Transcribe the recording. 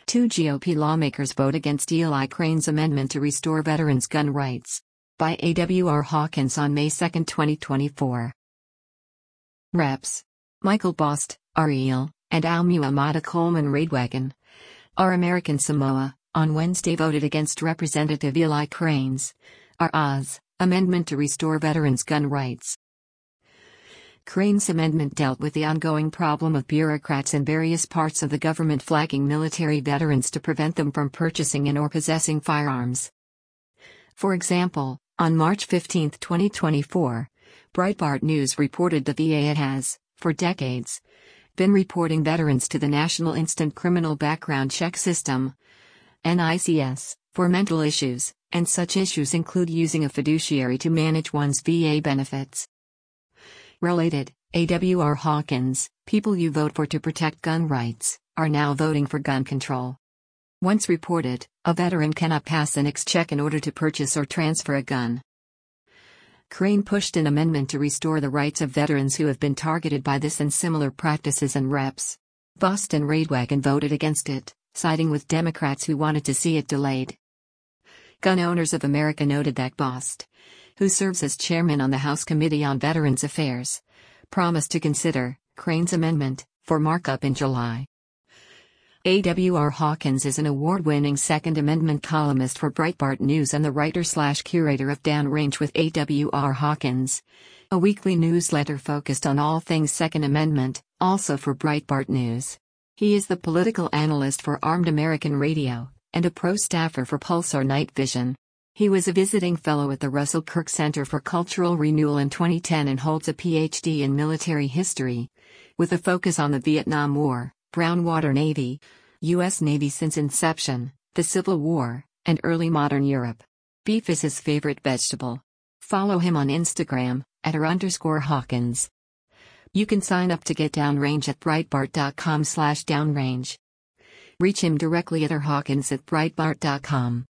Two GOP lawmakers vote against Eli Crane's amendment to restore veterans' gun rights. By A.W.R. Hawkins on May 2, 2024. Reps. Michael Bost, Ariel, and Al-Muhammad Coleman Raidwagon. Our American Samoa, on Wednesday voted against Representative Eli Crane's R.A.'s amendment to restore veterans' gun rights. Crane's amendment dealt with the ongoing problem of bureaucrats in various parts of the government flagging military veterans to prevent them from purchasing and/or possessing firearms. For example, on March 15, 2024, Breitbart News reported the VA has, for decades, been reporting veterans to the National Instant Criminal Background Check System, NICS, for mental issues, and such issues include using a fiduciary to manage one's VA benefits. Related, A.W.R. Hawkins, people you vote for to protect gun rights, are now voting for gun control. Once reported, a veteran cannot pass an NICS check in order to purchase or transfer a gun. Crane pushed an amendment to restore the rights of veterans who have been targeted by this and similar practices, and Reps. Bost and Raidwagon voted against it, siding with Democrats who wanted to see it delayed. Gun Owners of America noted that Bost, who serves as chairman on the House Committee on Veterans Affairs, promised to consider Crane's amendment for markup in July. A.W.R. Hawkins is an award-winning Second Amendment columnist for Breitbart News and the writer/curator of Downrange with A.W.R. Hawkins, a weekly newsletter focused on all things Second Amendment, also for Breitbart News. He is the political analyst for Armed American Radio, and a pro-staffer for Pulsar Night Vision. He was a visiting fellow at the Russell Kirk Center for Cultural Renewal in 2010 and holds a Ph.D. in military history, with a focus on the Vietnam War, Brown Water Navy, U.S. Navy since inception, the Civil War, and early modern Europe. Beef is his favorite vegetable. Follow him on Instagram, @R_Hawkins. You can sign up to get Downrange at Breitbart.com/downrange. Reach him directly at rhawkins@breitbart.com.